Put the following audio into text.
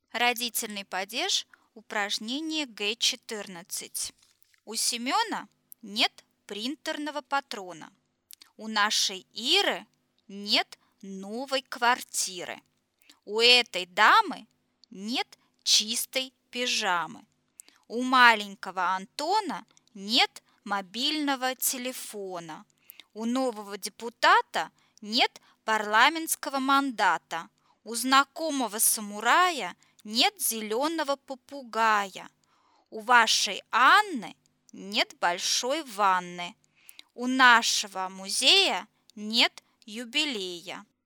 Родительный падеж, упражнение Г14. У Семена нет принтерного патрона. У нашей Иры нет новой квартиры. У этой дамы нет чистой пижамы. У маленького Антона нет мобильного телефона. У нового депутата нет парламентского мандата. У знакомого самурая нет зеленого попугая. У вашей Анны нет большой ванны. У нашего музея нет юбилея.